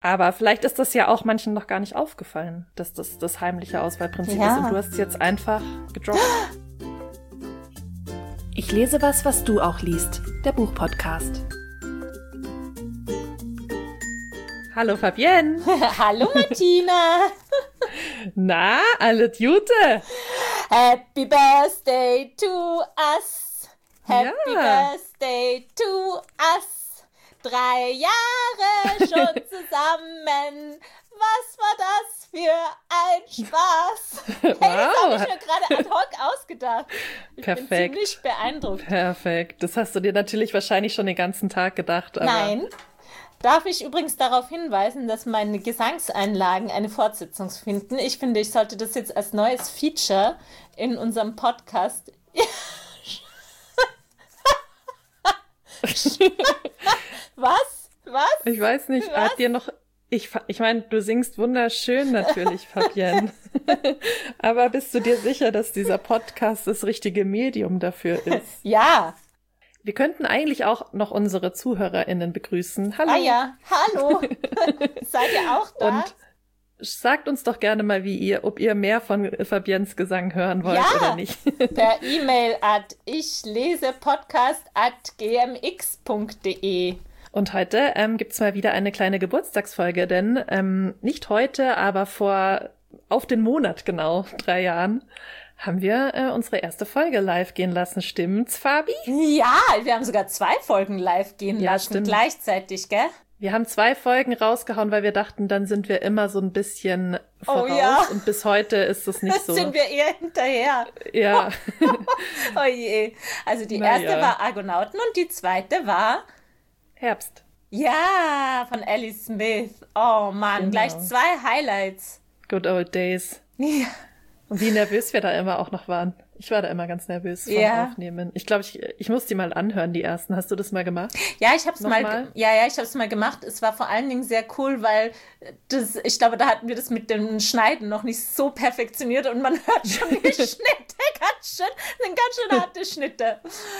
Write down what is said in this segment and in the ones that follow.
Aber vielleicht ist das ja auch manchen noch gar nicht aufgefallen, dass das das heimliche Auswahlprinzip ist und du hast es jetzt einfach gedroppt. Ich lese was du auch liest. Der Buchpodcast. Hallo Fabienne. Hallo Martina. Na, alles Gute. Happy Birthday to us. Happy Birthday to us. 3 Jahre schon zusammen. Was war das für ein Spaß? Hey, das habe ich mir gerade ad hoc ausgedacht. Ich bin ziemlich beeindruckt. Perfekt. Das hast du dir natürlich wahrscheinlich schon den ganzen Tag gedacht. Aber Nein. Darf ich übrigens darauf hinweisen, dass meine Gesangseinlagen eine Fortsetzung finden? Ich finde, ich sollte das jetzt als neues Feature in unserem Podcast. Was? Ich weiß nicht, hat dir noch... Ich meine, du singst wunderschön natürlich, Fabienne. Aber bist du dir sicher, dass dieser Podcast das richtige Medium dafür ist? Ja. Wir könnten eigentlich auch noch unsere ZuhörerInnen begrüßen. Hallo. Ah ja, hallo. Seid ihr auch da? Und sagt uns doch gerne mal, ob ihr mehr von Fabiennes Gesang hören wollt oder nicht. Per E-Mail at ichlesepodcast@gmx.de. Und heute gibt's mal wieder eine kleine Geburtstagsfolge, denn nicht heute, aber auf den Monat genau 3 Jahren haben wir unsere erste Folge live gehen lassen. Stimmt's, Fabi? Ja, wir haben sogar 2 Folgen live gehen lassen, stimmt. Gleichzeitig, gell? Wir haben 2 Folgen rausgehauen, weil wir dachten, dann sind wir immer so ein bisschen voraus. Oh ja. Und bis heute ist es nicht so. Sind wir eher hinterher. Ja. Oh je. Also die erste war Argonauten und die zweite war... Herbst. Ja, von Ellie Smith. Oh Mann, Genau. gleich 2 Highlights. Good old days. Ja. Und wie nervös wir da immer auch noch waren. Ich war da immer ganz nervös vom Aufnehmen. Ich glaube, ich muss die mal anhören, die ersten. Hast du das mal gemacht? Ja, ich habe es mal gemacht. Es war vor allen Dingen sehr cool, weil ich glaube, da hatten wir das mit dem Schneiden noch nicht so perfektioniert und man hört schon die Schnitte ganz schön harte Schnitte.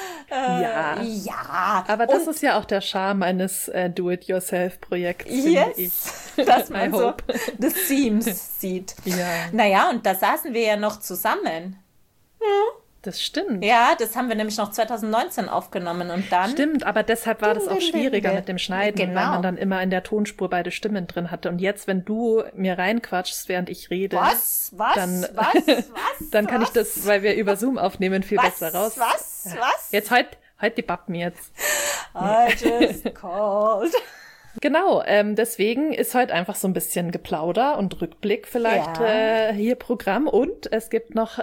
Ja. Aber das ist ja auch der Charme eines Do-it-yourself-Projekts, finde ich. Dass man so the seams sieht. Ja. Naja, und da saßen wir ja noch zusammen. Das stimmt. Ja, das haben wir nämlich noch 2019 aufgenommen und dann... Stimmt, aber deshalb war das auch schwieriger mit dem Schneiden, Genau. weil man dann immer in der Tonspur beide Stimmen drin hatte. Und jetzt, wenn du mir reinquatschst, während ich rede, dann kann ich das, weil wir über Zoom aufnehmen, viel besser raus. Was? Jetzt halt die Bappen jetzt. I just called. Genau, deswegen ist heute einfach so ein bisschen Geplauder und Rückblick vielleicht hier Programm. Und es gibt noch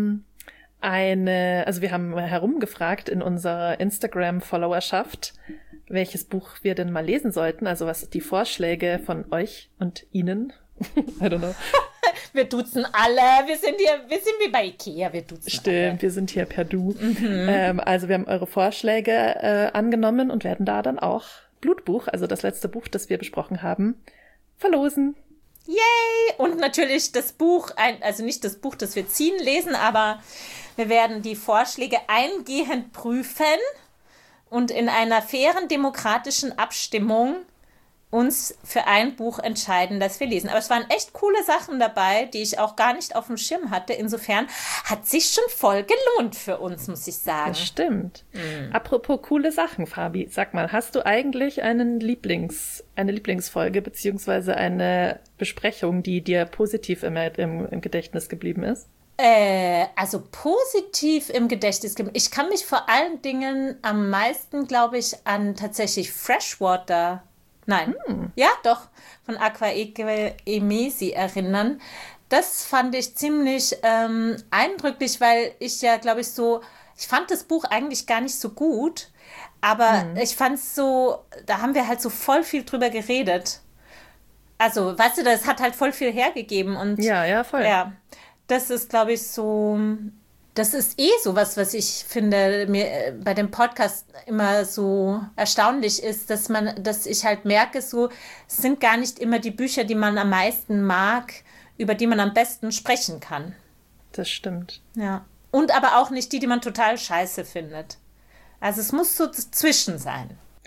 also wir haben herumgefragt in unserer Instagram-Followerschaft, welches Buch wir denn mal lesen sollten, also was die Vorschläge von euch und Ihnen. I don't know. Wir duzen alle, wir sind wie bei Ikea, wir duzen Stimmt, alle. wir sind hier per Du. Also wir haben eure Vorschläge angenommen und werden da dann auch Blutbuch, also das letzte Buch, das wir besprochen haben, verlosen. Yay! Und natürlich das Buch, also nicht das Buch, das wir ziehen, lesen, aber wir werden die Vorschläge eingehend prüfen und in einer fairen demokratischen Abstimmung uns für ein Buch entscheiden, das wir lesen. Aber es waren echt coole Sachen dabei, die ich auch gar nicht auf dem Schirm hatte. Insofern hat sich schon voll gelohnt für uns, muss ich sagen. Das stimmt. Apropos coole Sachen, Fabi, sag mal, hast du eigentlich eine Lieblingsfolge beziehungsweise eine Besprechung, die dir positiv im Gedächtnis geblieben ist? Also positiv im Gedächtnis geblieben. Ich kann mich vor allen Dingen am meisten, glaube ich, an tatsächlich Freshwater ja, doch, von Aqua Emesi erinnern. Das fand ich ziemlich eindrücklich, weil ich ja, glaube ich, ich fand das Buch eigentlich gar nicht so gut, aber ich fand es so, da haben wir halt so voll viel drüber geredet. Also, weißt du, das hat halt voll viel hergegeben. Und ja, voll. Ja, das ist, glaube ich, so... Das ist sowas, was ich finde, mir bei dem Podcast immer so erstaunlich ist, dass ich halt merke, es sind gar nicht immer die Bücher, die man am meisten mag, über die man am besten sprechen kann. Das stimmt. Ja. Und aber auch nicht die man total scheiße findet. Also es muss so dazwischen sein.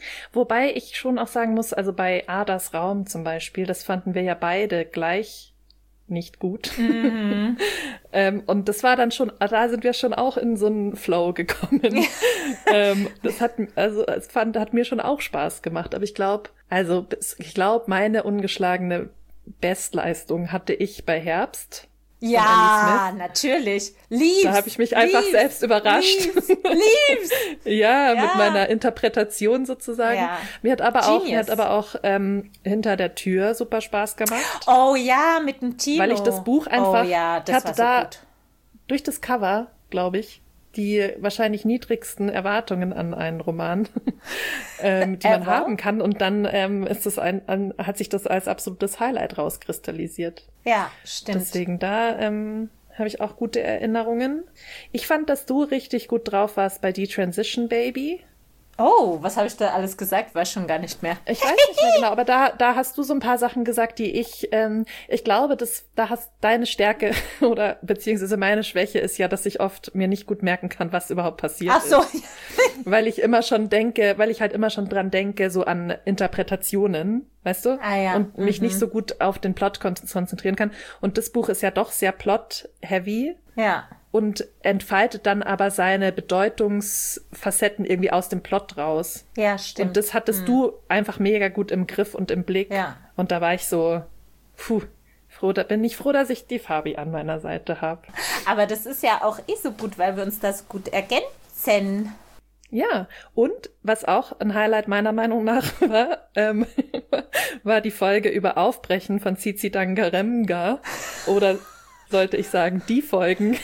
Wobei ich schon auch sagen muss, also bei Adas Raum zum Beispiel, das fanden wir ja beide gleich nicht gut. Mhm. Und das war dann schon, da sind wir schon auch in so einen Flow gekommen. Das hat mir schon auch Spaß gemacht. Aber ich glaube, meine ungeschlagene Bestleistung hatte ich bei Herbst. Ja, natürlich. Lieb's. Da habe ich mich einfach selbst überrascht. Lieb's. Ja, mit meiner Interpretation sozusagen. Ja. Mir hat aber auch Hinter der Tür super Spaß gemacht. Oh ja, mit dem Tino. Weil ich das Buch einfach das war so gut. Durch das Cover, glaube ich, die wahrscheinlich niedrigsten Erwartungen an einen Roman, die man haben kann. Und dann hat sich das als absolutes Highlight rauskristallisiert. Ja, stimmt. Deswegen da habe ich auch gute Erinnerungen. Ich fand, dass du richtig gut drauf warst bei Die Transition Baby. Oh, was habe ich da alles gesagt? Weiß schon gar nicht mehr. Ich weiß nicht mehr genau, aber da hast du so ein paar Sachen gesagt, die ich glaube, da hast deine Stärke oder beziehungsweise meine Schwäche ist ja, dass ich oft mir nicht gut merken kann, was überhaupt passiert ist. Ach so. Weil ich halt immer schon dran denke, so an Interpretationen, weißt du? Ah, ja. Und mich nicht so gut auf den Plot konzentrieren kann. Und das Buch ist ja doch sehr plot-heavy. Ja. Und entfaltet dann aber seine Bedeutungsfacetten irgendwie aus dem Plot raus. Ja, stimmt. Und das hattest du einfach mega gut im Griff und im Blick. Ja. Und da war ich so, bin ich froh, dass ich die Fabi an meiner Seite habe. Aber das ist ja auch so gut, weil wir uns das gut ergänzen. Ja, und was auch ein Highlight meiner Meinung nach war, war die Folge über Aufbrechen von Tsitsi Dangarembga. Oder sollte ich sagen, die Folgen.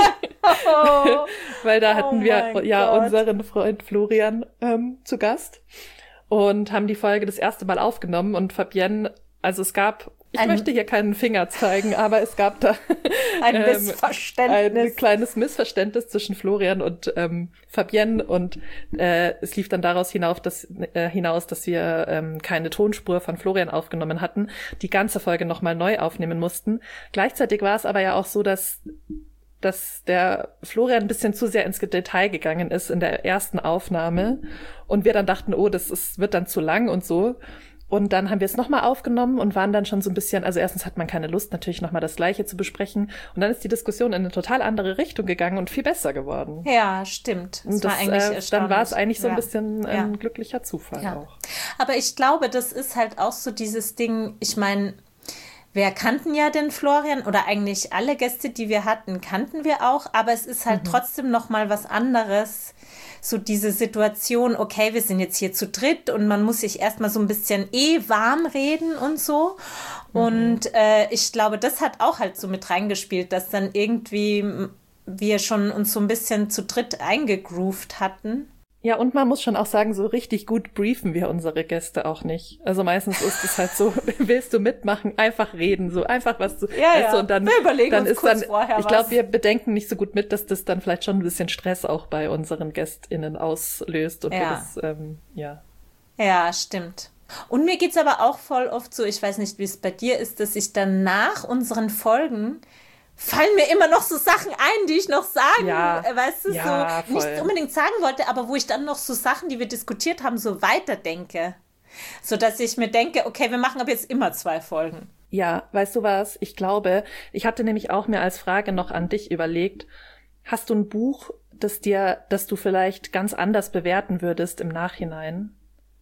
Weil da hatten wir unseren Freund Florian zu Gast und haben die Folge das erste Mal aufgenommen und Fabienne, also es gab, ich möchte hier keinen Finger zeigen, aber es gab da ein Missverständnis. Ein kleines Missverständnis zwischen Florian und Fabienne und es lief dann daraus hinaus, dass wir keine Tonspur von Florian aufgenommen hatten, die ganze Folge nochmal neu aufnehmen mussten. Gleichzeitig war es aber ja auch so, dass der Florian ein bisschen zu sehr ins Detail gegangen ist in der ersten Aufnahme und wir dann dachten, wird dann zu lang und so. Und dann haben wir es nochmal aufgenommen und waren dann schon so ein bisschen, also erstens hat man keine Lust, natürlich nochmal das Gleiche zu besprechen. Und dann ist die Diskussion in eine total andere Richtung gegangen und viel besser geworden. Ja, stimmt. Und dann war es eigentlich so ein bisschen ein glücklicher Zufall auch. Aber ich glaube, das ist halt auch so dieses Ding, ich meine, wir kannten ja den Florian oder eigentlich alle Gäste, die wir hatten, kannten wir auch. Aber es ist halt trotzdem nochmal was anderes, so diese Situation, okay, wir sind jetzt hier zu dritt und man muss sich erstmal so ein bisschen warm reden und so. Und ich glaube, das hat auch halt so mit reingespielt, dass dann irgendwie wir schon uns so ein bisschen zu dritt eingegroovt hatten. Ja, und man muss schon auch sagen, so richtig gut briefen wir unsere Gäste auch nicht. Also meistens ist es halt so, willst du mitmachen, einfach reden, so einfach was du, weißt du, und dann, wir überlegen dann uns ist kurz dann, vorher ich glaube, wir bedenken nicht so gut mit, dass das dann vielleicht schon ein bisschen Stress auch bei unseren GästInnen auslöst und wir das, Ja, stimmt. Und mir geht's aber auch voll oft so, ich weiß nicht, wie es bei dir ist, dass ich dann nach unseren Folgen fallen mir immer noch so Sachen ein, die ich noch sagen, weißt du, so nicht unbedingt sagen wollte, aber wo ich dann noch so Sachen, die wir diskutiert haben, so weiterdenke. So dass ich mir denke, okay, wir machen ab jetzt immer 2 Folgen. Ja, weißt du was? Ich glaube, ich hatte nämlich auch mir als Frage noch an dich überlegt, hast du ein Buch, das du vielleicht ganz anders bewerten würdest im Nachhinein?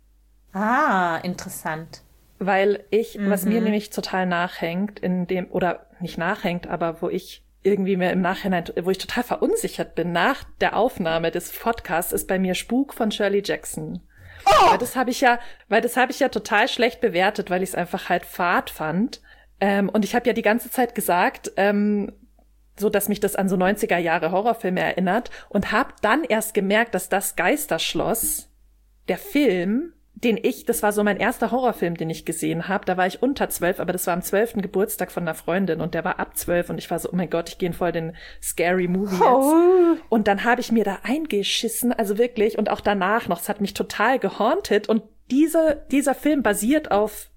Ah, interessant. Weil was mir nämlich total nachhängt, oder nicht nachhängt, aber wo ich irgendwie mir im Nachhinein, wo ich total verunsichert bin nach der Aufnahme des Podcasts, ist bei mir Spuk von Shirley Jackson. Oh! Weil das habe ich ja total schlecht bewertet, weil ich es einfach halt fad fand. Und ich habe ja die ganze Zeit gesagt, so dass mich das an so 90er Jahre Horrorfilme erinnert und habe dann erst gemerkt, dass das Geisterschloss, der Film, das war so mein erster Horrorfilm, den ich gesehen habe. Da war ich unter 12, aber das war am 12. Geburtstag von einer Freundin und der war ab 12 und ich war so, oh mein Gott, ich gehe in voll den Scary Movie jetzt. Und dann habe ich mir da eingeschissen, also wirklich, und auch danach noch, es hat mich total gehauntet und dieser Film basiert auf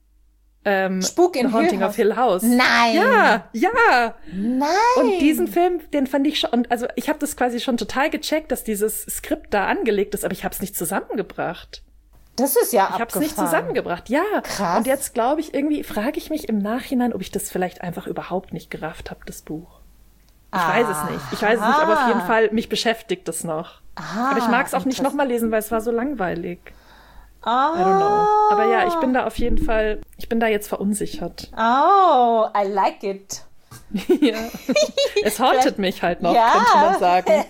Spuk in The Haunting of Hill House. Nein! Ja! Nein! Und diesen Film, den fand ich schon, also ich habe das quasi schon total gecheckt, dass dieses Skript da angelegt ist, aber ich habe es nicht zusammengebracht. Das ist ja Ich habe es nicht zusammengebracht. Ja, krass. Und jetzt glaube ich frage ich mich im Nachhinein, ob ich das vielleicht einfach überhaupt nicht gerafft habe, das Buch. Ich weiß es nicht, aber auf jeden Fall, mich beschäftigt es noch. Aber ich mag es auch nicht nochmal lesen, weil es war so langweilig. I don't know. Aber ja, ich bin da auf jeden Fall, ich bin da jetzt verunsichert. Oh, I like it. Ja. Es hauntet mich halt noch, könnte man sagen.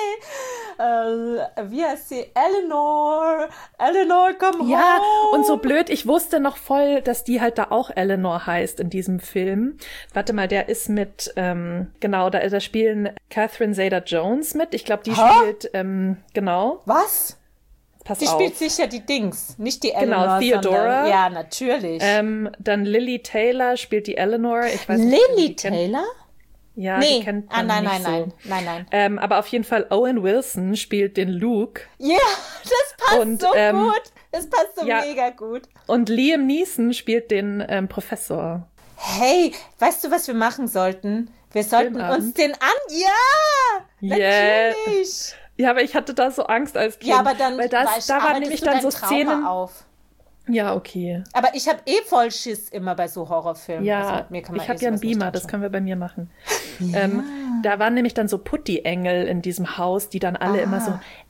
Wie heißt sie? Eleanor, komm home. Ja, und so blöd, ich wusste noch voll, dass die halt da auch Eleanor heißt in diesem Film. Warte mal, der ist mit, da spielen Catherine Zeta-Jones mit. Ich glaube, die spielt, genau. Was? Pass die auf. spielt sicher die Dings, nicht die Eleanor. Genau, Theodora. Sondern, ja, natürlich. Dann Lily Taylor spielt die Eleanor. Ich weiß Lily nicht, Taylor? Ja, nee. die kennt man nicht so. Nein. Aber auf jeden Fall Owen Wilson spielt den Luke. Ja, das passt so gut. Das passt so mega gut. Und Liam Neeson spielt den Professor. Hey, weißt du, was wir machen sollten? Wir sollten uns den Ja! Natürlich! Ja, aber ich hatte da so Angst als Kind. Ja, aber dann weil da waren nämlich dann so Szenen auf. Ja, okay. Aber ich habe voll Schiss immer bei so Horrorfilmen. Ja, also mit mir kann man ich habe ja einen Beamer, das können wir bei mir machen. Ja. Da waren nämlich dann so Putti-Engel in diesem Haus, die dann alle immer so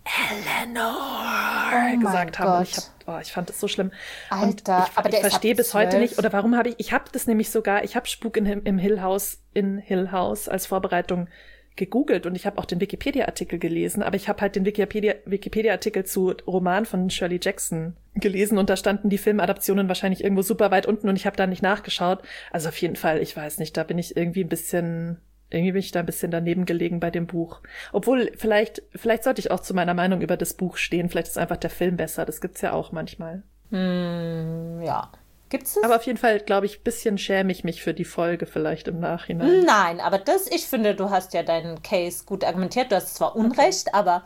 Eleanor gesagt haben. Und ich fand das so schlimm. Alter, und ich verstehe bis heute nicht, oder warum ich habe das nämlich sogar, ich habe Spuk im Hill House als Vorbereitung gegoogelt und ich habe auch den Wikipedia-Artikel gelesen, aber ich habe halt den Wikipedia-Artikel zu Roman von Shirley Jackson gelesen und da standen die Filmadaptionen wahrscheinlich irgendwo super weit unten und ich habe da nicht nachgeschaut. Also auf jeden Fall, ich weiß nicht, da bin ich irgendwie bin ich da ein bisschen daneben gelegen bei dem Buch. Obwohl, vielleicht sollte ich auch zu meiner Meinung über das Buch stehen, vielleicht ist einfach der Film besser, das gibt's ja auch manchmal. Ja. Gibt's das? Aber auf jeden Fall, glaube ich, ein bisschen schäme ich mich für die Folge vielleicht im Nachhinein. Nein, aber ich finde, du hast ja deinen Case gut argumentiert. Du hast zwar Unrecht, aber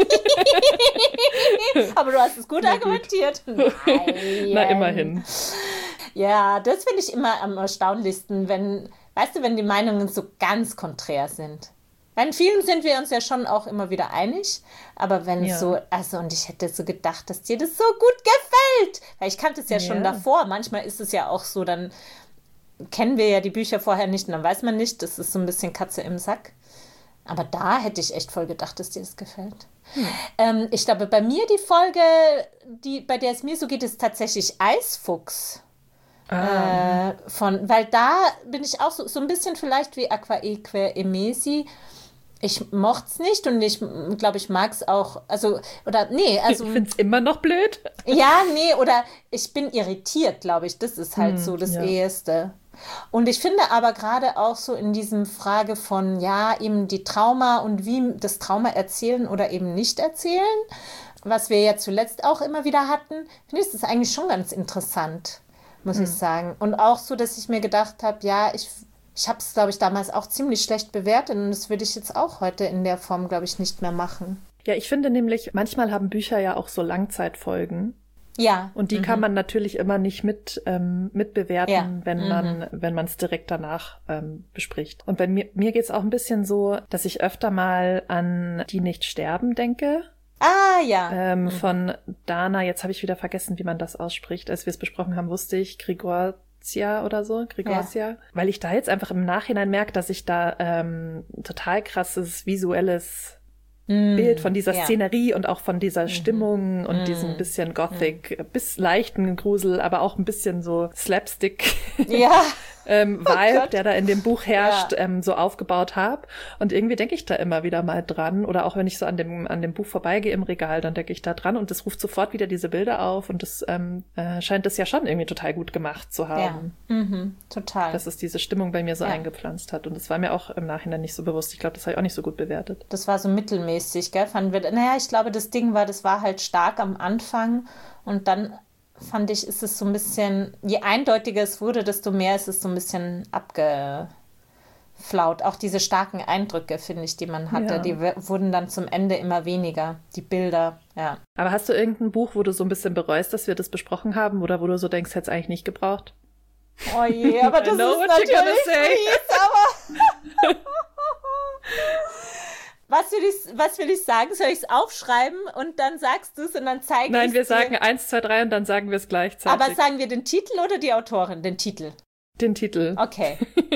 aber du hast es gut argumentiert. Nein. Na, immerhin. Ja, das finde ich immer am erstaunlichsten, wenn die Meinungen so ganz konträr sind. In vielen sind wir uns ja schon auch immer wieder einig, aber wenn und ich hätte so gedacht, dass dir das so gut gefällt, weil ich kannte es ja schon davor, manchmal ist es ja auch so, dann kennen wir ja die Bücher vorher nicht und dann weiß man nicht, das ist so ein bisschen Katze im Sack, aber da hätte ich echt voll gedacht, dass dir das gefällt. Ich glaube, bei mir die Folge, bei der es mir so geht, ist tatsächlich Eisfuchs. Weil da bin ich auch so ein bisschen vielleicht wie Aquaeque Emesi. Ich mochte es nicht und ich glaube, ich mag es auch, ich finde es immer noch blöd. Ja, oder ich bin irritiert, glaube ich, das ist halt so das Eheste. Und ich finde aber gerade auch so in diesem Frage von, eben die Trauma und wie das Trauma erzählen oder eben nicht erzählen, was wir ja zuletzt auch immer wieder hatten, finde ich das eigentlich schon ganz interessant, muss ich sagen. Und auch so, dass ich mir gedacht habe, ich habe es, glaube ich, damals auch ziemlich schlecht bewertet und das würde ich jetzt auch heute in der Form, glaube ich, nicht mehr machen. Ja, ich finde nämlich, manchmal haben Bücher ja auch so Langzeitfolgen. Ja. Und die kann man natürlich immer nicht mitbewerten, wenn man es direkt danach bespricht. Und bei mir geht's auch ein bisschen so, dass ich öfter mal an Die nicht sterben denke. Ah, ja. Von Dana, jetzt habe ich wieder vergessen, wie man das ausspricht. Als wir es besprochen haben, wusste ich Gregorcia oder so, Gregorcia. Ja. Weil ich da jetzt einfach im Nachhinein merke, dass ich da total krasses visuelles Bild von dieser Szenerie und auch von dieser Stimmung und diesem bisschen Gothic, bis leichten Grusel, aber auch ein bisschen so Slapstick. Ja. Vibe, der da in dem Buch herrscht, so aufgebaut habe. Und irgendwie denke ich da immer wieder mal dran. Oder auch wenn ich so an dem Buch vorbeigehe im Regal, dann denke ich da dran und das ruft sofort wieder diese Bilder auf. Und das scheint das ja schon irgendwie total gut gemacht zu haben. Ja, total. Dass es diese Stimmung bei mir so eingepflanzt hat. Und das war mir auch im Nachhinein nicht so bewusst. Ich glaube, das habe ich auch nicht so gut bewertet. Das war so mittelmäßig, gell? Ich glaube, das war halt stark am Anfang und dann fand ich, ist es so ein bisschen, je eindeutiger es wurde, desto mehr ist es so ein bisschen abgeflaut. Auch diese starken Eindrücke, finde ich, die man hatte, die wurden dann zum Ende immer weniger, die Bilder, ja. Aber hast du irgendein Buch, wo du so ein bisschen bereust, dass wir das besprochen haben oder wo du so denkst, hätte es eigentlich nicht gebraucht? Oh je, aber das ist natürlich fies, aber Was will ich sagen? Soll ich es aufschreiben und dann sagst du es und dann zeige ich es? Nein, wir sagen 1, 2, 3 und dann sagen wir es gleichzeitig. Aber sagen wir den Titel oder die Autorin? Den Titel. Den Titel. Okay.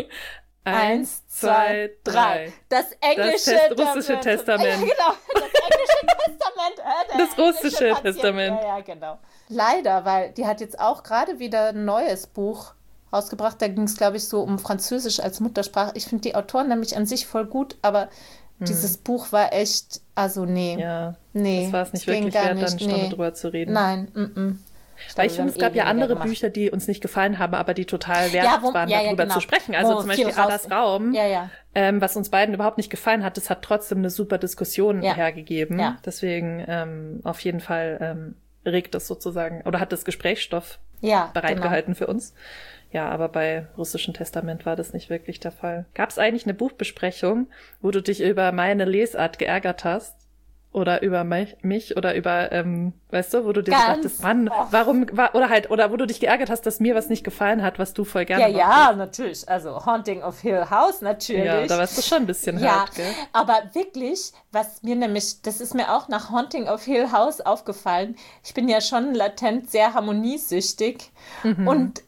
1, 2, 3. Das russische Testament. Ja, genau, das englische Testament. Das russische Testament. Ja, genau. Leider, weil die hat jetzt auch gerade wieder ein neues Buch rausgebracht. Da ging es, glaube ich, so um Französisch als Muttersprache. Ich finde die Autoren nämlich an sich voll gut, aber dieses Buch war echt, also nee. Ja, nee, das war es nicht wirklich wert, dann eine Stunde drüber zu reden. Nein, Weil ich finde, es gab ja andere Bücher, die uns nicht gefallen haben, aber die total wert waren, darüber zu sprechen. Also zum Beispiel Adas Raum, was uns beiden überhaupt nicht gefallen hat, das hat trotzdem eine super Diskussion hergegeben. Ja. Deswegen auf jeden Fall regt das sozusagen, oder hat das Gesprächsstoff bereitgehalten für uns. Ja, aber bei Russischen Testament war das nicht wirklich der Fall. Gab es eigentlich eine Buchbesprechung, wo du dich über meine Lesart geärgert hast? Oder über mich oder über, weißt du, wo du dir dachtest, Mann, oder wo du dich geärgert hast, dass mir was nicht gefallen hat, was du voll gerne machst. Ja, natürlich. Also Haunting of Hill House, natürlich. Ja, da warst du schon ein bisschen hart, gell? Aber wirklich, was mir nämlich, das ist mir auch nach Haunting of Hill House aufgefallen, ich bin ja schon latent sehr harmoniesüchtig und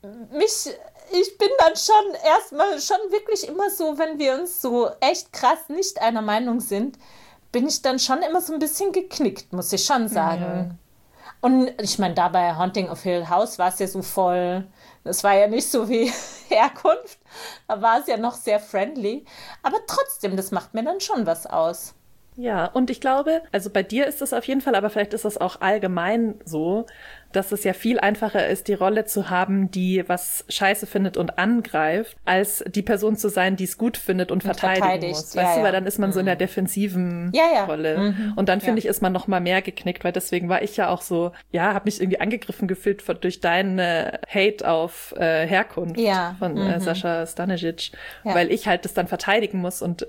ich bin dann schon erstmal wirklich immer so, wenn wir uns so echt krass nicht einer Meinung sind, bin ich dann schon immer so ein bisschen geknickt, muss ich schon sagen. Ja. Und ich meine, da bei Haunting of Hill House war es ja so voll, das war ja nicht so wie Herkunft, da war es ja noch sehr friendly, aber trotzdem, das macht mir dann schon was aus. Ja, und ich glaube, also bei dir ist das auf jeden Fall, aber vielleicht ist das auch allgemein so, dass es ja viel einfacher ist, die Rolle zu haben, die was Scheiße findet und angreift, als die Person zu sein, die es gut findet und verteidigen muss. Weißt du, weil dann ist man so in der defensiven Rolle. Und dann finde ich, ist man noch mal mehr geknickt, weil deswegen war ich ja auch so, habe mich irgendwie angegriffen gefühlt durch deinen Hate auf Herkunft von Sascha Stanisic, weil ich halt das dann verteidigen muss und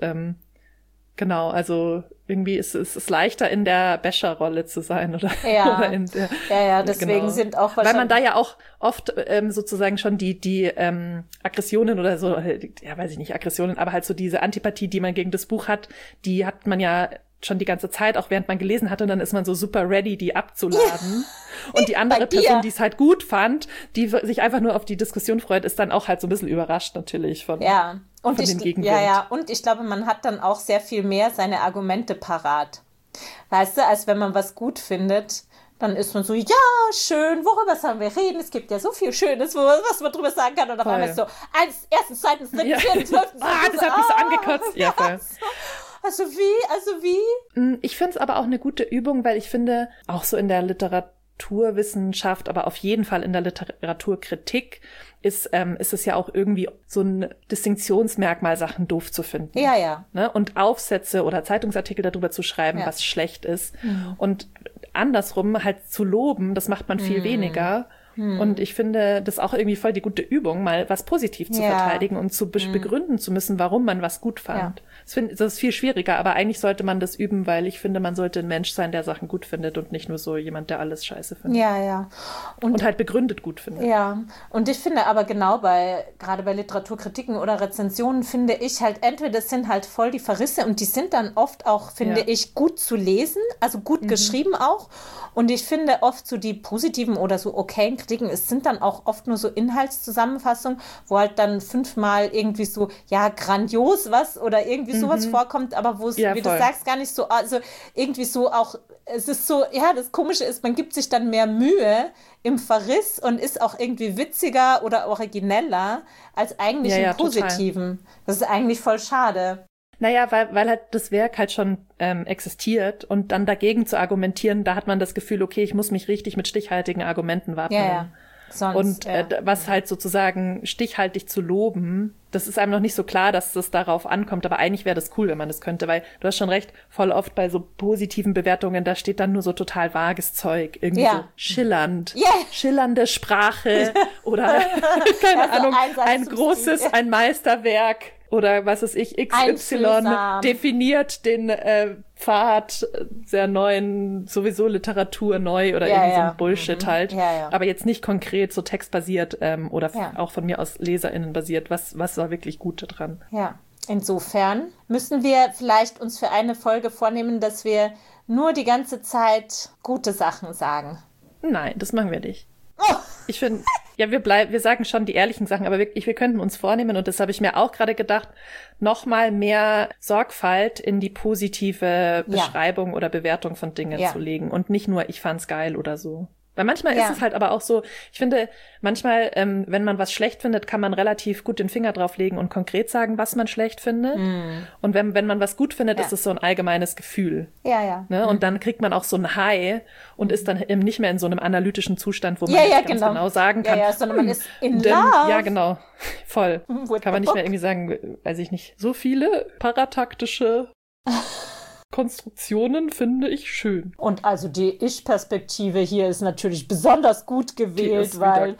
genau, also irgendwie ist es leichter, in der Basher-Rolle zu sein, oder? Ja, oder in der, deswegen sind auch wahrscheinlich... Weil man da ja auch oft sozusagen schon die Aggressionen oder so, weiß ich nicht, Aggressionen, aber halt so diese Antipathie, die man gegen das Buch hat, die hat man ja schon die ganze Zeit, auch während man gelesen hat, und dann ist man so super ready, die abzuladen. Und die andere Person, die es halt gut fand, die sich einfach nur auf die Diskussion freut, ist dann auch halt so ein bisschen überrascht natürlich von dem Gegenwind. Und ich glaube, man hat dann auch sehr viel mehr seine Argumente parat. Weißt du, als wenn man was gut findet, dann ist man so, ja, schön, worüber sollen wir reden? Es gibt ja so viel Schönes, was man drüber sagen kann. Und auf einmal ist so, erstens, zweitens, drittens, viertens, fünftens. Das hat mich so angekotzt. Ja, voll. Also wie? Ich finde es aber auch eine gute Übung, weil ich finde, auch so in der Literaturwissenschaft, aber auf jeden Fall in der Literaturkritik ist es ja auch irgendwie so ein Distinktionsmerkmal, Sachen doof zu finden. Ja. Ne? Und Aufsätze oder Zeitungsartikel darüber zu schreiben, was schlecht ist. Und andersrum halt zu loben, das macht man viel weniger. Und ich finde das auch irgendwie voll die gute Übung, mal was positiv zu verteidigen und zu begründen zu müssen, warum man was gut fand. Das ist viel schwieriger, aber eigentlich sollte man das üben, weil ich finde, man sollte ein Mensch sein, der Sachen gut findet und nicht nur so jemand, der alles scheiße findet. Ja. Und halt begründet gut findet. Ja, und ich finde aber genau gerade bei Literaturkritiken oder Rezensionen finde ich halt, entweder das sind halt voll die Verrisse und die sind dann oft auch, finde ich, gut zu lesen, also gut geschrieben auch. Und ich finde oft so die positiven oder so okayen Kritiken, es sind dann auch oft nur so Inhaltszusammenfassungen, wo halt dann 5-mal irgendwie so, grandios was oder irgendwie sowas vorkommt, aber wo es, wie du sagst, gar nicht so, also irgendwie so auch, es ist so, das Komische ist, man gibt sich dann mehr Mühe im Verriss und ist auch irgendwie witziger oder origineller als eigentlich im Positiven. Total. Das ist eigentlich voll schade. Naja, weil halt das Werk halt schon existiert und dann dagegen zu argumentieren, da hat man das Gefühl, okay, ich muss mich richtig mit stichhaltigen Argumenten wappnen. Ja. Sonst, was halt sozusagen stichhaltig zu loben, das ist einem noch nicht so klar, dass das darauf ankommt, aber eigentlich wäre das cool, wenn man das könnte, weil du hast schon recht, voll oft bei so positiven Bewertungen, da steht dann nur so total vages Zeug, irgendwie so schillernd, schillernde Sprache oder keine Ahnung, ein Meisterwerk. Oder was weiß ich, XY definiert den Pfad der neuen, sowieso Literatur neu oder irgendwie so ein Bullshit halt. Aber jetzt nicht konkret so textbasiert oder auch von mir aus LeserInnen basiert. Was war wirklich gut dran? Ja. Insofern müssen wir vielleicht uns für eine Folge vornehmen, dass wir nur die ganze Zeit gute Sachen sagen. Nein, das machen wir nicht. Oh. Ich finde, ja, wir sagen schon die ehrlichen Sachen, aber wir könnten uns vornehmen, und das habe ich mir auch gerade gedacht, nochmal mehr Sorgfalt in die positive Beschreibung oder Bewertung von Dingen zu legen und nicht nur, ich fand's geil oder so. Weil manchmal ist es halt aber auch so, ich finde, manchmal, wenn man was schlecht findet, kann man relativ gut den Finger drauflegen und konkret sagen, was man schlecht findet. Und wenn man was gut findet, ist es so ein allgemeines Gefühl. Ja. Ne? Und dann kriegt man auch so ein High und ist dann eben nicht mehr in so einem analytischen Zustand, wo man ganz genau sagen kann. Ja, sondern man ist in love. Ja, genau. Voll. Kann man nicht mehr irgendwie sagen, weiß ich nicht, so viele parataktische Konstruktionen finde ich schön. Und also die Ich-Perspektive hier ist natürlich besonders gut gewählt, weil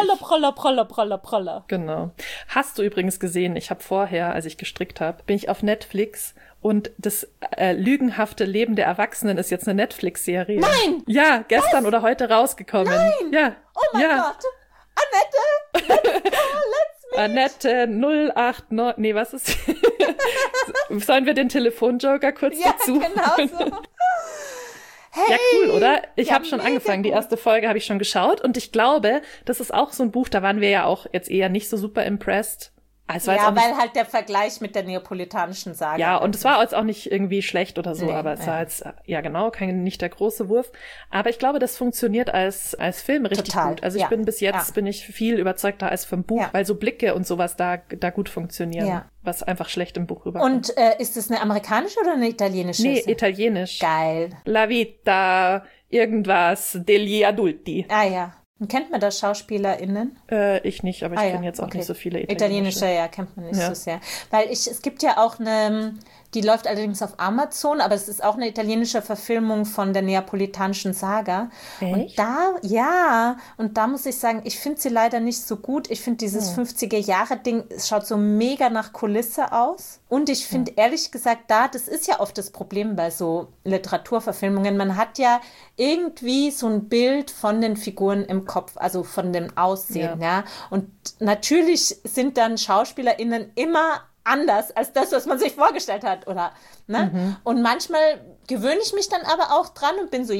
Prolle. Genau. Hast du übrigens gesehen, ich habe vorher, als ich gestrickt habe, bin ich auf Netflix und das lügenhafte Leben der Erwachsenen ist jetzt eine Netflix-Serie. Nein! Ja, gestern oder heute rausgekommen. Nein! Ja. Oh mein Gott! Annette! Annette 089, nee, was ist? Sollen wir den Telefonjoker kurz dazu? Ja, genau so. Hey, ja, cool, oder? Ich habe schon angefangen, die erste Folge habe ich schon geschaut und ich glaube, das ist auch so ein Buch, da waren wir ja auch jetzt eher nicht so super impressed. Ja, weil halt der Vergleich mit der neapolitanischen Saga. Ja, und es war jetzt auch nicht irgendwie schlecht oder so, aber es war jetzt, ja genau, nicht der große Wurf. Aber ich glaube, das funktioniert als Film richtig gut. Also ich bin bis jetzt, bin ich viel überzeugter als vom Buch, weil so Blicke und sowas da gut funktionieren, was einfach schlecht im Buch rüberkommt. Und ist es eine amerikanische oder eine italienische? Nee, italienisch. Geil. La vita, irgendwas, degli adulti. Ah ja. Und kennt man da SchauspielerInnen? Ich nicht, aber ich kenne jetzt auch nicht so viele italienische. Kennt man nicht so sehr. Weil es gibt ja auch die läuft allerdings auf Amazon, aber es ist auch eine italienische Verfilmung von der neapolitanischen Saga. Echt? Und da muss ich sagen, ich finde sie leider nicht so gut. Ich finde dieses 50er-Jahre-Ding, es schaut so mega nach Kulisse aus. Und ich finde ehrlich gesagt das ist ja oft das Problem bei so Literaturverfilmungen. Man hat ja irgendwie so ein Bild von den Figuren im Kopf, also von dem Aussehen, ja. Und natürlich sind dann SchauspielerInnen immer anders als das, was man sich vorgestellt hat, oder, ne? Und manchmal gewöhne ich mich dann aber auch dran und bin so,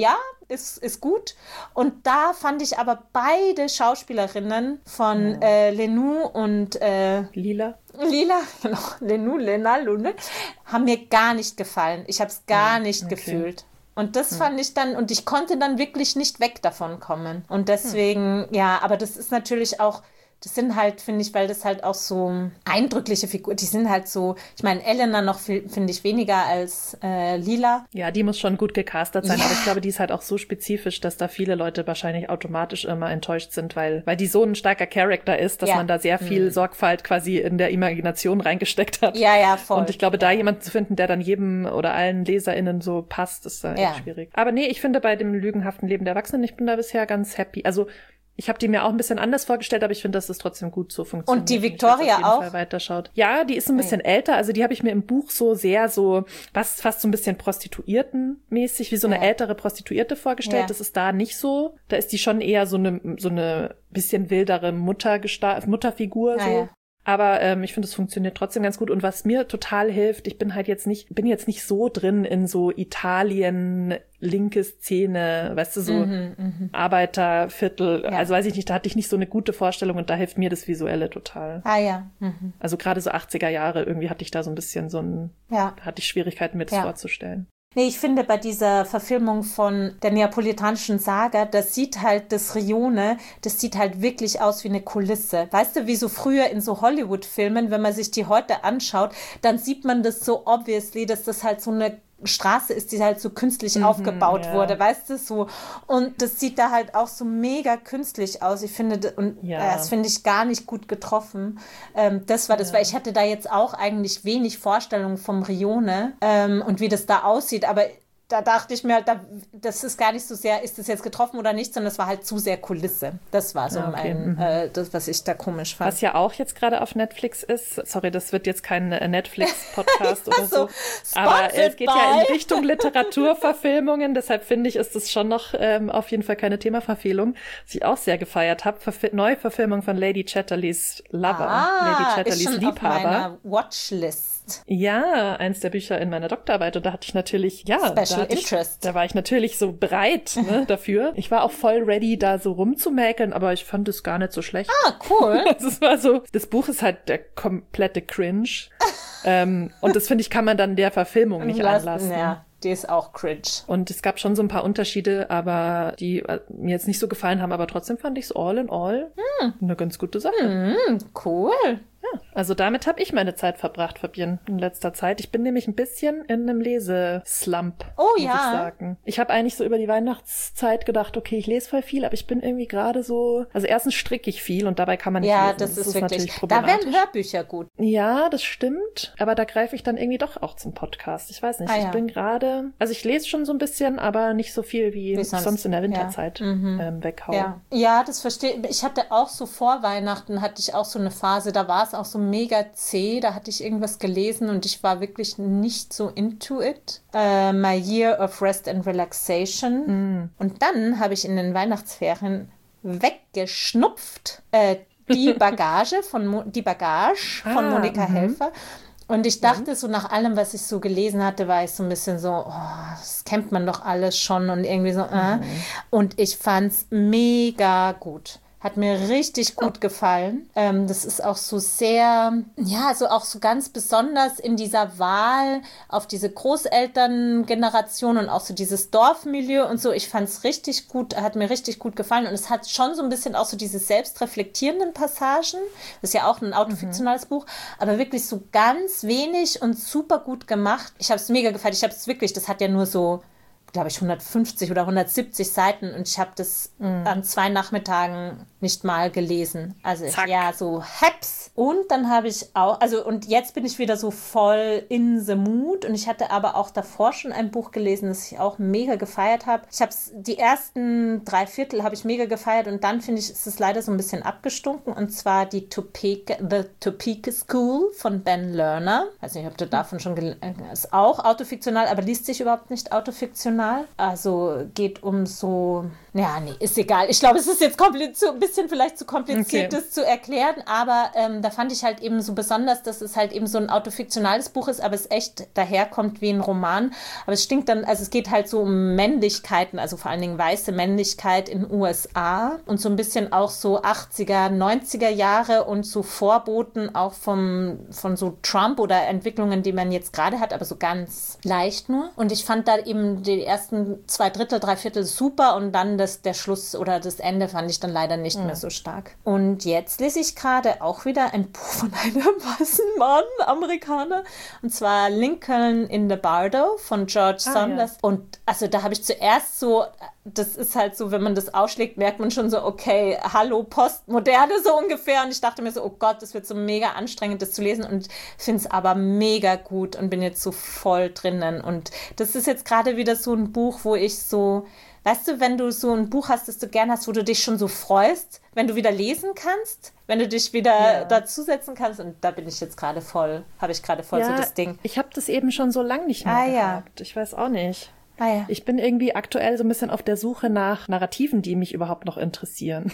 ist gut. Und da fand ich aber beide Schauspielerinnen von Lenou und Lila, genau, Lenou, Lena, Lune, haben mir gar nicht gefallen. Ich habe es gar nicht gefühlt. Und das fand ich dann, und ich konnte dann wirklich nicht weg davon kommen. Und deswegen, aber das ist natürlich auch, das sind halt, finde ich, weil das halt auch so eindrückliche Figuren, die sind halt so, ich meine, Elena noch finde ich weniger als Lila. Ja, die muss schon gut gecastet sein, aber ich glaube, die ist halt auch so spezifisch, dass da viele Leute wahrscheinlich automatisch immer enttäuscht sind, weil die so ein starker Charakter ist, dass man da sehr viel Sorgfalt quasi in der Imagination reingesteckt hat. Ja, voll. Und ich glaube, da jemanden zu finden, der dann jedem oder allen LeserInnen so passt, ist dann echt schwierig. Aber nee, ich finde bei dem lügenhaften Leben der Erwachsenen, ich bin da bisher ganz happy. Also ich habe die mir auch ein bisschen anders vorgestellt, aber ich finde, dass es trotzdem gut so funktioniert. Und die Victoria auch? Fall weiterschaut. Ja, die ist ein bisschen älter. Also die habe ich mir im Buch so sehr fast so ein bisschen Prostituiertenmäßig, wie so eine ältere Prostituierte vorgestellt. Das ist da nicht so. Da ist die schon eher so eine bisschen wildere Mutterfigur. So. Ja. Aber ich finde, es funktioniert trotzdem ganz gut. Und was mir total hilft, ich bin jetzt nicht so drin in so Italien, linke Szene, weißt du, so Arbeiterviertel. Ja. Also weiß ich nicht, da hatte ich nicht so eine gute Vorstellung und da hilft mir das Visuelle total. Ah ja. Also gerade so 80er Jahre, irgendwie hatte ich da so ein bisschen da hatte ich Schwierigkeiten, mir das vorzustellen. Nee, ich finde, bei dieser Verfilmung von der neapolitanischen Saga, das sieht halt das Rione, das sieht halt wirklich aus wie eine Kulisse. Weißt du, wie so früher in so Hollywood-Filmen, wenn man sich die heute anschaut, dann sieht man das so obviously, dass das halt so eine Straße ist, die halt so künstlich aufgebaut wurde, weißt du, so. Und das sieht da halt auch so mega künstlich aus. Ich finde, das finde ich gar nicht gut getroffen. Das war das, weil ich hatte da jetzt auch eigentlich wenig Vorstellung vom Rione und wie das da aussieht, aber da dachte ich mir halt, das ist gar nicht so sehr, ist das jetzt getroffen oder nicht, sondern es war halt zu sehr Kulisse. Das war so das, was ich da komisch fand. Was ja auch jetzt gerade auf Netflix ist, sorry, das wird jetzt kein Netflix-Podcast oder so, aber es geht ja in Richtung Literaturverfilmungen, deshalb finde ich, ist das schon noch auf jeden Fall keine Themaverfehlung, was ich auch sehr gefeiert habe. Neuverfilmung von Lady Chatterleys Lover, Lady Chatterleys ist schon Liebhaber. auf meiner Watchlist. Interest. Ja, eins der Bücher in meiner Doktorarbeit und da hatte ich natürlich, Special Interest. Da war ich natürlich so bereit dafür. Ich war auch voll ready, da so rumzumäkeln, aber ich fand es gar nicht so schlecht. Ah, cool. Also es war so, das Buch ist halt der komplette Cringe. Und das, finde ich, kann man dann der Verfilmung nicht anlassen. Ja, die ist auch cringe. Und es gab schon so ein paar Unterschiede, aber die mir jetzt nicht so gefallen haben, aber trotzdem fand ich es all in all eine ganz gute Sache. Cool. Ja, also damit habe ich meine Zeit verbracht, Fabienne, in letzter Zeit. Ich bin nämlich ein bisschen in einem Leseslump, muss ich sagen. Ich habe eigentlich so über die Weihnachtszeit gedacht, okay, ich lese voll viel, aber ich bin irgendwie gerade so, also erstens stricke ich viel und dabei kann man nicht lesen. Ja, das ist wirklich, natürlich problematisch. Da wären Hörbücher gut. Ja, das stimmt, aber da greife ich dann irgendwie doch auch zum Podcast. Ich weiß nicht, ich bin gerade, also ich lese schon so ein bisschen, aber nicht so viel wie sonst in der Winterzeit weghauen. Ja, das verstehe ich. Ich hatte auch so vor Weihnachten, hatte ich auch so eine Phase, da war es auch so mega zäh, da hatte ich irgendwas gelesen und ich war wirklich nicht so into it. My Year of Rest and Relaxation. Und dann habe ich in den Weihnachtsferien weggeschnupft die Bagage von Monika Helfer. Und ich dachte so, nach allem, was ich so gelesen hatte, war ich so ein bisschen so, das kennt man doch alles schon und irgendwie so, Und ich fand's mega gut. Hat mir richtig gut gefallen. Das ist auch so sehr, also auch so ganz besonders in dieser Wahl auf diese Großelterngeneration und auch so dieses Dorfmilieu und so. Ich fand es richtig gut, hat mir richtig gut gefallen. Und es hat schon so ein bisschen auch so diese selbstreflektierenden Passagen. Das ist ja auch ein autofiktionales Buch, aber wirklich so ganz wenig und super gut gemacht. Ich habe es mega gefallen. Ich habe es wirklich, das hat ja nur so, glaube ich, 150 oder 170 Seiten und ich habe das an 2 Nachmittagen nicht mal gelesen. Also so Heps. Und dann habe ich auch, und jetzt bin ich wieder so voll in the mood und ich hatte aber auch davor schon ein Buch gelesen, das ich auch mega gefeiert habe. Ich habe die ersten 3/4 habe ich mega gefeiert und dann finde ich, ist es leider so ein bisschen abgestunken und zwar The Topeka School von Ben Lerner. Ich weiß nicht, ob du davon schon ist auch autofiktional, aber liest sich überhaupt nicht autofiktional. Also geht um so, ist egal. Ich glaube, es ist jetzt ein bisschen vielleicht zu kompliziert, das zu erklären, aber da fand ich halt eben so besonders, dass es halt eben so ein autofiktionales Buch ist, aber es echt daherkommt wie ein Roman. Aber es stinkt dann, also es geht halt so um Männlichkeiten, also vor allen Dingen weiße Männlichkeit in den USA und so ein bisschen auch so 80er, 90er Jahre und so Vorboten auch von so Trump oder Entwicklungen, die man jetzt gerade hat, aber so ganz leicht nur. Und ich fand da eben die ersten 2/3, 3/4 super und dann der Schluss oder das Ende fand ich dann leider nicht mehr so stark. Und jetzt lese ich gerade auch wieder ein Buch von einem weißen Mann, Amerikaner, und zwar Lincoln in the Bardo von George Saunders. Und also da habe ich zuerst so, das ist halt so, wenn man das ausschlägt, merkt man schon so, okay, hallo, Postmoderne so ungefähr. Und ich dachte mir so, oh Gott, das wird so mega anstrengend, das zu lesen und finde es aber mega gut und bin jetzt so voll drinnen. Und das ist jetzt gerade wieder so ein Buch, wo ich so, weißt du, wenn du so ein Buch hast, das du gern hast, wo du dich schon so freust, wenn du wieder lesen kannst, wenn du dich wieder dazusetzen kannst. Und da bin ich jetzt gerade voll, habe ich gerade voll so das Ding. Ich habe das eben schon so lange nicht mehr gehabt. Ich weiß auch nicht. Ich bin irgendwie aktuell so ein bisschen auf der Suche nach Narrativen, die mich überhaupt noch interessieren.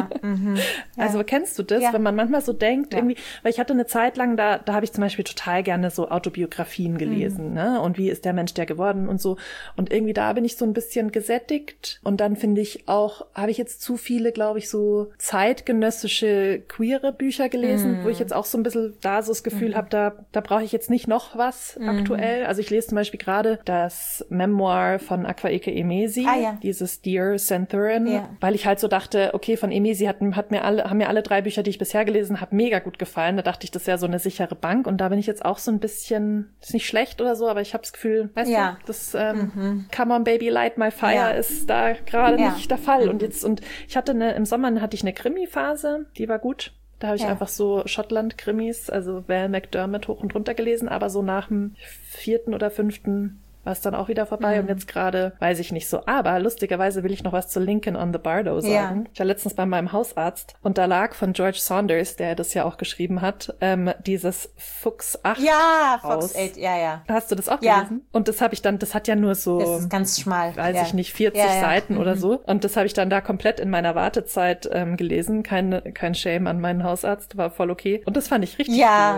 Also kennst du das, wenn man manchmal so denkt, irgendwie, weil ich hatte eine Zeit lang, da habe ich zum Beispiel total gerne so Autobiografien gelesen, ne? Und wie ist der Mensch der geworden und so. Und irgendwie da bin ich so ein bisschen gesättigt. Und dann finde ich auch, habe ich jetzt zu viele, glaube ich, so zeitgenössische, queere Bücher gelesen, wo ich jetzt auch so ein bisschen da so das Gefühl habe, da brauche ich jetzt nicht noch was aktuell. Also ich lese zum Beispiel gerade das Memoir von Akwaeke Emezi, dieses Dear Centurion, weil ich halt so dachte, okay, von Emezi haben mir alle 3 Bücher, die ich bisher gelesen habe, mega gut gefallen. Da dachte ich, das ist ja so eine sichere Bank und da bin ich jetzt auch so ein bisschen, ist nicht schlecht oder so, aber ich habe das Gefühl, weißt du, das Come on Baby, Light My Fire ist da gerade nicht der Fall. Und ich hatte im Sommer hatte ich eine Krimi-Phase, die war gut. Da habe ich einfach so Schottland-Krimis, also Val McDermott hoch und runter gelesen, aber so nach dem 4. oder 5. war es dann auch wieder vorbei und jetzt gerade weiß ich nicht so. Aber lustigerweise will ich noch was zu Lincoln on the Bardo sagen. Ich war letztens bei meinem Hausarzt und da lag von George Saunders, der das ja auch geschrieben hat, dieses Fuchs 8 Fox 8, Hast du das auch gelesen? Und das habe ich dann, das hat ja nur so, das ist ganz schmal, weiß ich nicht, 40 Seiten oder so. Und das habe ich dann da komplett in meiner Wartezeit gelesen. Kein Shame an meinen Hausarzt, war voll okay. Und das fand ich richtig cool.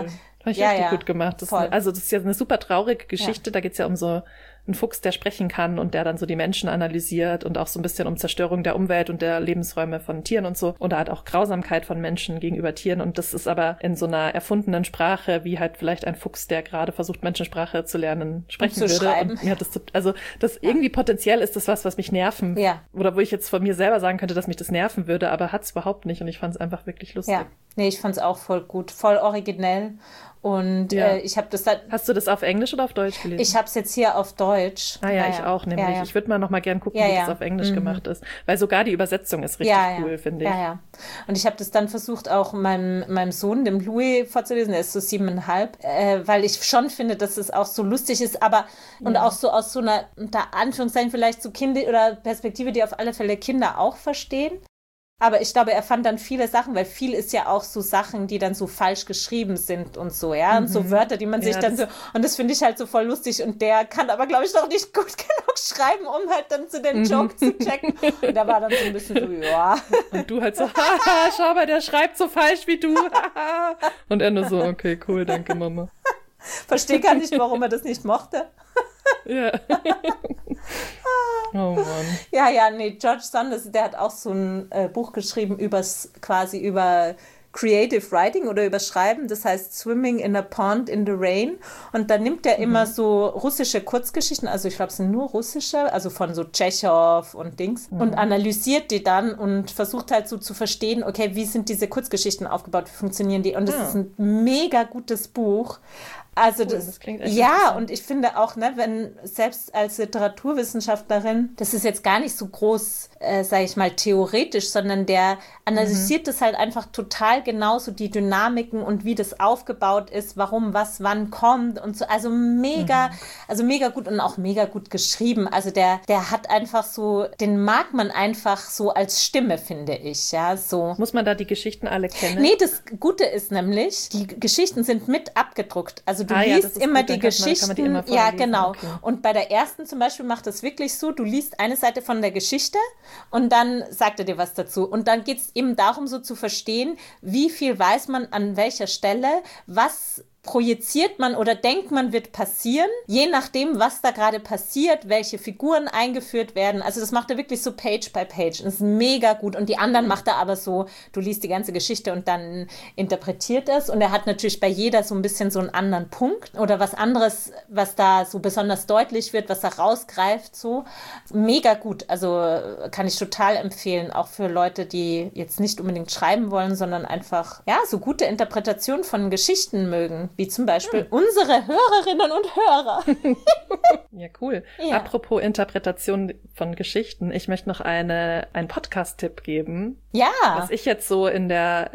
Fand ich richtig gut gemacht. Das ist ja eine super traurige Geschichte. Da geht's ja um so einen Fuchs, der sprechen kann und der dann so die Menschen analysiert und auch so ein bisschen um Zerstörung der Umwelt und der Lebensräume von Tieren und so. Und da hat auch Grausamkeit von Menschen gegenüber Tieren. Und das ist aber in so einer erfundenen Sprache, wie halt vielleicht ein Fuchs, der gerade versucht, Menschensprache zu lernen, sprechen würde. Schreiben. Und mir das irgendwie potenziell ist das was mich nerven. Ja. Oder wo ich jetzt von mir selber sagen könnte, dass mich das nerven würde, aber hat's überhaupt nicht. Und ich fand es einfach wirklich lustig. Ja. Nee, ich fand's auch voll gut. Voll originell. Und ich habe das dann... Hast du das auf Englisch oder auf Deutsch gelesen? Ich habe es jetzt hier auf Deutsch. Ich auch nämlich. Ja. Ich würde mal noch mal gern gucken, wie das auf Englisch gemacht ist. Weil sogar die Übersetzung ist richtig cool, finde ich. Ja. Und ich habe das dann versucht, auch meinem Sohn, dem Louis, vorzulesen. Der ist so 7,5. Weil ich schon finde, dass es auch so lustig ist. Aber und auch so aus so einer, unter Anführungszeichen, vielleicht so Kinder- oder Perspektive, die auf alle Fälle Kinder auch verstehen. Aber ich glaube, er fand dann viele Sachen, weil viel ist ja auch so Sachen, die dann so falsch geschrieben sind und so, ja. Und so Wörter, die man sich dann so, und das finde ich halt so voll lustig. Und der kann aber, glaube ich, noch nicht gut genug schreiben, um halt dann zu den Joke zu checken. Und da war dann so ein bisschen so, ja. Und du halt so, haha, schau mal, der schreibt so falsch wie du. Und er nur so, okay, cool, danke, Mama. Verstehe gar nicht, warum er das nicht mochte. Ja. Oh Mann. Ja, George Saunders, der hat auch so ein Buch geschrieben über Creative Writing oder über Schreiben, das heißt Swimming in a Pond in the Rain. Und da nimmt er immer so russische Kurzgeschichten, also ich glaube, es sind nur russische, also von so Tschechow und Dings, und analysiert die dann und versucht halt so zu verstehen, okay, wie sind diese Kurzgeschichten aufgebaut, wie funktionieren die? Und das ist ein mega gutes Buch. Also das klingt echt interessant. Und ich finde auch, ne, wenn selbst als Literaturwissenschaftlerin, das ist jetzt gar nicht so groß, sage ich mal, theoretisch, sondern der analysiert das halt einfach total genau, so die Dynamiken und wie das aufgebaut ist, warum was wann kommt und so. Also mega gut und auch mega gut geschrieben. Also der hat einfach so, den mag man einfach so als Stimme, finde ich. Ja, so. Muss man da die Geschichten alle kennen? Nee, das Gute ist nämlich, die Geschichten sind mit abgedruckt. Also du liest immer die Geschichten. Kann man die immer genau. Okay. Und bei der ersten zum Beispiel macht das wirklich so, du liest eine Seite von der Geschichte und dann sagt er dir was dazu. Und dann geht es eben darum, so zu verstehen, wie viel weiß man an welcher Stelle, was projiziert man oder denkt man wird passieren, je nachdem, was da gerade passiert, welche Figuren eingeführt werden. Also das macht er wirklich so Page by Page. Das ist mega gut. Und die anderen macht er aber so, du liest die ganze Geschichte und dann interpretiert es. Und er hat natürlich bei jeder so ein bisschen so einen anderen Punkt oder was anderes, was da so besonders deutlich wird, was da rausgreift. So mega gut. Also kann ich total empfehlen, auch für Leute, die jetzt nicht unbedingt schreiben wollen, sondern einfach so gute Interpretationen von Geschichten mögen. Wie zum Beispiel unsere Hörerinnen und Hörer. Ja, cool. Ja. Apropos Interpretation von Geschichten, ich möchte noch einen Podcast-Tipp geben. Ja. Was ich jetzt so in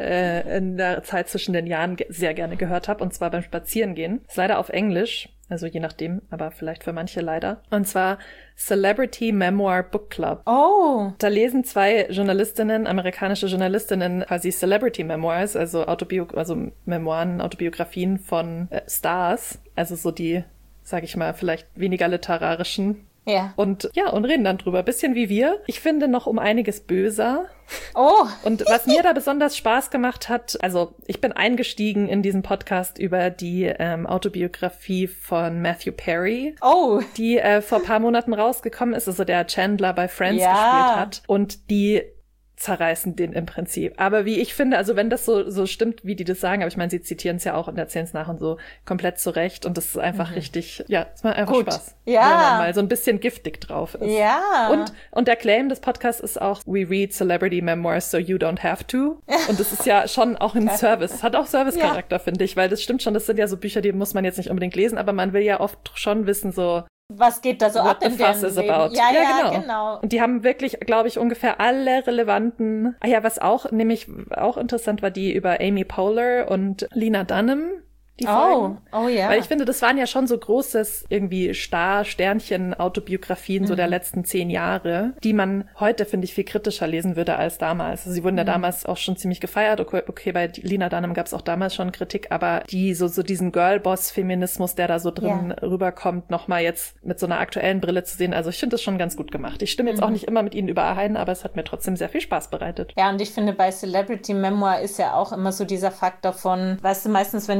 der Zeit zwischen den Jahren sehr gerne gehört habe, und zwar beim Spazierengehen. Ist leider auf Englisch, also je nachdem, aber vielleicht für manche leider. Und zwar Celebrity Memoir Book Club. Oh. Da lesen 2 Journalistinnen, amerikanische Journalistinnen, quasi Celebrity Memoirs, also Memoiren, Autobiografien von Stars, also so die, sag ich mal, vielleicht weniger literarischen. Ja. Und reden dann drüber. Bisschen wie wir. Ich finde noch um einiges böser. Oh. Und was mir da besonders Spaß gemacht hat, also ich bin eingestiegen in diesen Podcast über die Autobiografie von Matthew Perry. Oh. Die vor ein paar Monaten rausgekommen ist, also der Chandler bei Friends gespielt hat. Und die zerreißen den im Prinzip. Aber wie ich finde, also wenn das so stimmt, wie die das sagen, aber ich meine, sie zitieren es ja auch und erzählen es nach und so komplett zurecht und das ist einfach richtig, es macht einfach Spaß. Ja. Wenn man mal so ein bisschen giftig drauf ist. Ja. Und der Claim des Podcasts ist auch, we read celebrity memoirs so you don't have to. Und das ist ja schon auch ein Service. Hat auch Service-Charakter, finde ich, weil das stimmt schon, das sind ja so Bücher, die muss man jetzt nicht unbedingt lesen, aber man will ja oft schon wissen, so, was geht da so ab in dem Leben? Ja, genau. Und die haben wirklich, glaube ich, ungefähr alle relevanten, was auch, nämlich auch interessant war, die über Amy Poehler und Lena Dunham, die Folgen. Oh ja. Weil ich finde, das waren ja schon so großes irgendwie Sternchen-Autobiografien so der letzten 10 Jahre, die man heute, finde ich, viel kritischer lesen würde als damals. Also sie wurden ja damals auch schon ziemlich gefeiert. Okay, bei Lena Dunham gab es auch damals schon Kritik, aber die so diesen Girlboss-Feminismus, der da so drin rüberkommt, nochmal jetzt mit so einer aktuellen Brille zu sehen. Also ich finde das schon ganz gut gemacht. Ich stimme jetzt auch nicht immer mit ihnen überein, aber es hat mir trotzdem sehr viel Spaß bereitet. Ja, und ich finde, bei Celebrity Memoir ist ja auch immer so dieser Faktor von, weißt du, meistens, wenn die Autobiografie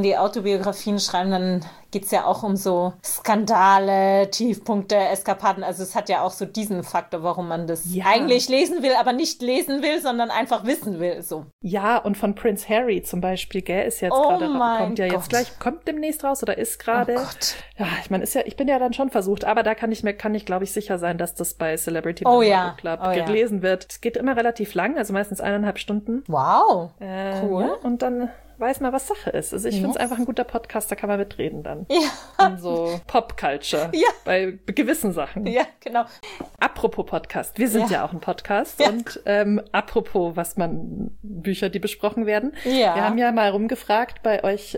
Autobiografien schreiben, dann geht es ja auch um so Skandale, Tiefpunkte, Eskapaden. Also es hat ja auch so diesen Faktor, warum man das eigentlich lesen will, aber nicht lesen will, sondern einfach wissen will. So. Ja, und von Prince Harry zum Beispiel, gell, ist jetzt kommt demnächst raus oder ist gerade. Oh Gott. Ja, ich meine, ich bin ja dann schon versucht, aber da kann ich, glaube ich, sicher sein, dass das bei Celebrity Club gelesen wird. Es geht immer relativ lang, also meistens 1,5 Stunden. Wow, cool. Ja, und dann weiß man, was Sache ist. Also ich finde es einfach ein guter Podcast, da kann man mitreden dann. Ja. Und so Pop-Culture bei gewissen Sachen. Ja, genau. Apropos Podcast, wir sind ja auch ein Podcast und apropos, Bücher, die besprochen werden. Ja. Wir haben ja mal rumgefragt bei euch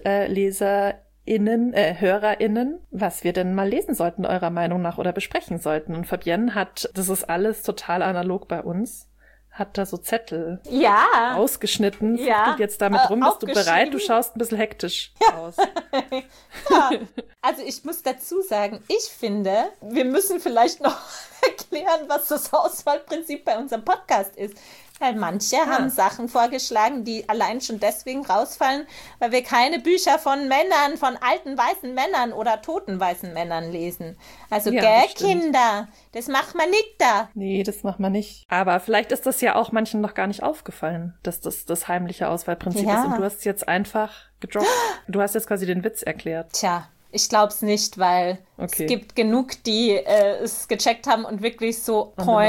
HörerInnen, was wir denn mal lesen sollten, eurer Meinung nach, oder besprechen sollten. Und Fabienne das ist alles total analog bei uns, hat da so Zettel ausgeschnitten, fuchtelt jetzt damit rum. Bist du bereit? Du schaust ein bisschen hektisch aus. Ja. Also ich muss dazu sagen, ich finde, wir müssen vielleicht noch erklären, was das Auswahlprinzip bei unserem Podcast ist. Weil manche haben Sachen vorgeschlagen, die allein schon deswegen rausfallen, weil wir keine Bücher von Männern, von alten weißen Männern oder toten weißen Männern lesen. Also, Kinder, das macht man nicht da. Nee, das macht man nicht. Aber vielleicht ist das ja auch manchen noch gar nicht aufgefallen, dass das heimliche Auswahlprinzip ist. Und du hast es jetzt einfach gedroppt. Du hast jetzt quasi den Witz erklärt. Tja. Ich glaube es nicht, weil es gibt genug, die es gecheckt haben und wirklich so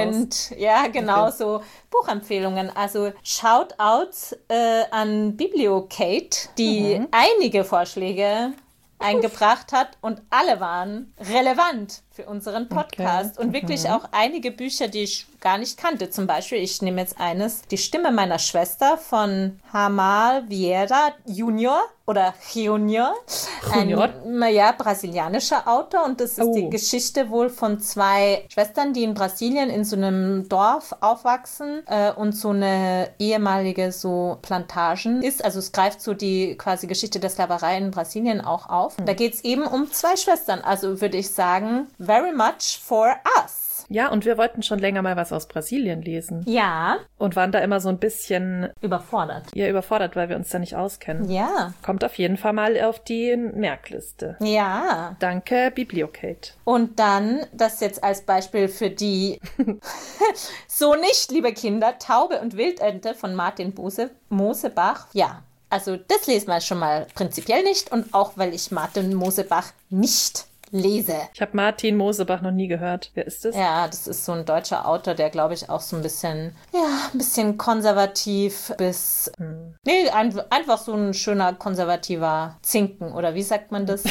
so Buchempfehlungen. Also Shoutouts an Bibliocate, die einige Vorschläge eingebracht hat und alle waren relevant für unseren Podcast und wirklich auch einige Bücher, die ich gar nicht kannte. Zum Beispiel, ich nehme jetzt eines, Die Stimme meiner Schwester von Jamal Vieira Junior oder Junior, ein brasilianischer Autor, und das ist die Geschichte wohl von 2 Schwestern, die in Brasilien in so einem Dorf aufwachsen und so eine ehemalige so Plantagen ist. Also es greift so die quasi Geschichte der Sklaverei in Brasilien auch auf. Da geht es eben um 2 Schwestern. Also würde ich sagen, very much for us. Ja, und wir wollten schon länger mal was aus Brasilien lesen. Ja. Und waren da immer so ein bisschen überfordert. Ja, überfordert, weil wir uns da nicht auskennen. Ja. Kommt auf jeden Fall mal auf die Merkliste. Ja. Danke, Bibliocate. Und dann, das jetzt als Beispiel für die so nicht, liebe Kinder, Taube und Wildente von Martin Mosebach. Ja. Also das lesen wir schon mal prinzipiell nicht, und auch, weil ich Martin Mosebach nicht lese. Ich habe Martin Mosebach noch nie gehört. Wer ist das? Ja, das ist so ein deutscher Autor, der, glaube ich, auch so ein bisschen konservativ bis... Nee, einfach so ein schöner konservativer Zinken, oder wie sagt man das?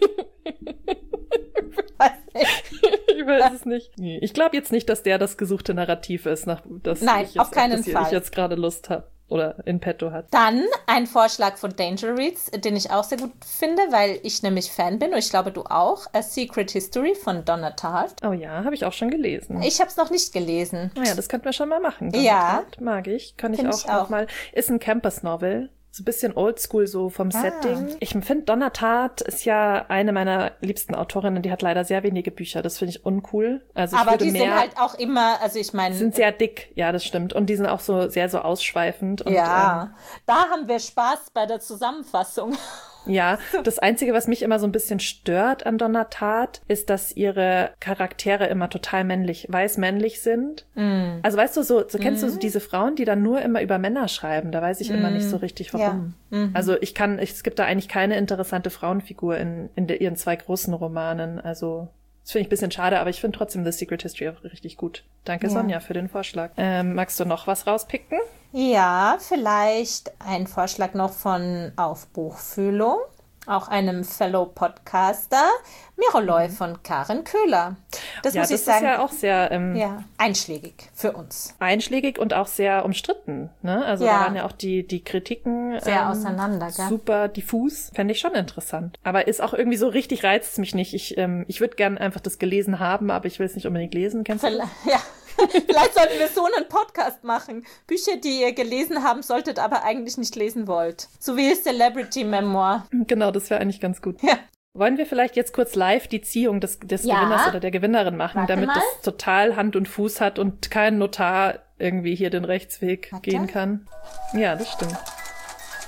Ich weiß es nicht. Ich glaube jetzt nicht, dass der das gesuchte Narrativ ist, Nein, auf keinen Fall. Ich jetzt gerade Lust habe oder in petto hat. Dann ein Vorschlag von Danger Reads, den ich auch sehr gut finde, weil ich nämlich Fan bin, und ich glaube, du auch. A Secret History von Donna Tartt. Oh ja, habe ich auch schon gelesen. Ich habe es noch nicht gelesen. Naja, das könnten wir schon mal machen. Donna Tartt mag ich. Kann ich auch mal. Ist ein Campus-Novel. So ein bisschen oldschool so vom Setting. Ich finde, Donna Tartt ist ja eine meiner liebsten Autorinnen. Die hat leider sehr wenige Bücher. Das finde ich uncool. Also aber die sind halt auch immer, also ich meine... sind sehr dick, ja, das stimmt. Und die sind auch so sehr so ausschweifend. Und, da haben wir Spaß bei der Zusammenfassung. Ja, das Einzige, was mich immer so ein bisschen stört an Donna Tartt, ist, dass ihre Charaktere immer total weiß-männlich sind. Also weißt du, so kennst du so diese Frauen, die dann nur immer über Männer schreiben? Da weiß ich immer nicht so richtig, warum. Ja. Also es gibt da eigentlich keine interessante Frauenfigur in ihren 2 großen Romanen. Also das finde ich ein bisschen schade, aber ich finde trotzdem The Secret History auch richtig gut. Danke, Sonja, für den Vorschlag. Magst du noch was rauspicken? Ja, vielleicht ein Vorschlag noch von Auf Buchfühlung, auch einem Fellow-Podcaster, Miroloi von Karen Köhler. Das muss ich sagen, ist ja auch sehr einschlägig für uns. Einschlägig und auch sehr umstritten. Ne? Also da waren ja auch die Kritiken sehr auseinander, gell? Super diffus. Fände ich schon interessant. Aber ist auch irgendwie so richtig, reizt es mich nicht. Ich würde gern einfach das gelesen haben, aber ich will es nicht unbedingt lesen. Kennst du das? Ja. Vielleicht sollten wir so einen Podcast machen. Bücher, die ihr gelesen haben solltet, aber eigentlich nicht lesen wollt. So wie Celebrity Memoir. Genau, das wäre eigentlich ganz gut. Ja. Wollen wir vielleicht jetzt kurz live die Ziehung des Gewinners oder der Gewinnerin machen, damit das total Hand und Fuß hat und kein Notar irgendwie hier den Rechtsweg gehen kann? Ja, das stimmt.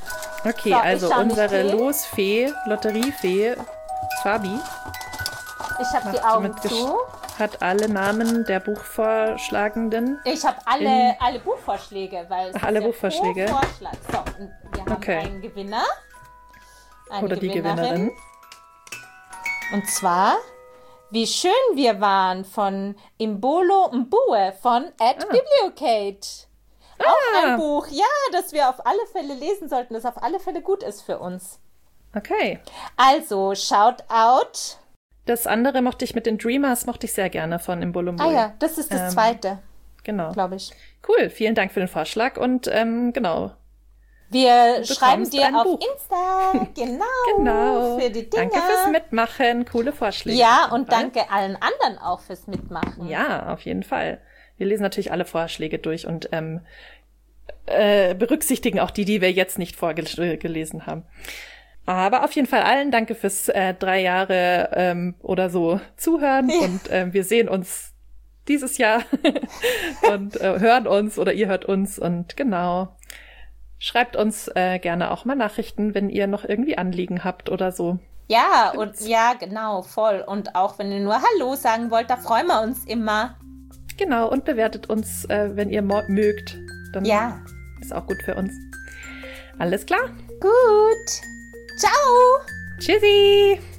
Okay, So, also ich schau unsere nicht hin. Losfee, Lotteriefee, Fabi, Ich habe die macht Augen mit zu. hat alle Namen der Buchvorschlagenden. Ich habe alle Buchvorschläge, weil es alle ist ja Buchvorschläge. pro Vorschlag. So, und wir haben Okay. einen Gewinner. Eine Oder die Gewinnerin. Und zwar, wie schön wir waren von Imbolo Mbue von Bibliocate. Auch ein Buch, ja, das wir auf alle Fälle lesen sollten, das auf alle Fälle gut ist für uns. Okay. Also, Shoutout. Das andere mochte ich mit den Dreamers, mochte ich sehr gerne von Imbolo. Ah ja, das ist das zweite, Genau. glaube ich. Cool, vielen Dank für den Vorschlag und genau. Wir schreiben bekommst dir ein auf Buch. Insta, Genau. für die Dinger. Danke fürs Mitmachen, coole Vorschläge. Ja, und danke allen anderen auch fürs Mitmachen. Ja, auf jeden Fall. Wir lesen natürlich alle Vorschläge durch und berücksichtigen auch die wir jetzt nicht vorgelesen haben. Aber auf jeden Fall allen danke fürs 3 Jahre oder so zuhören und wir sehen uns dieses Jahr und hören uns oder ihr hört uns und genau. Schreibt uns gerne auch mal Nachrichten, wenn ihr noch irgendwie Anliegen habt oder so. Ja, und ja, genau, voll. Und auch wenn ihr nur Hallo sagen wollt, da freuen wir uns immer. Genau, und bewertet uns, wenn ihr mögt. Dann ist auch gut für uns. Alles klar? Gut. Ciao. Tschüssi!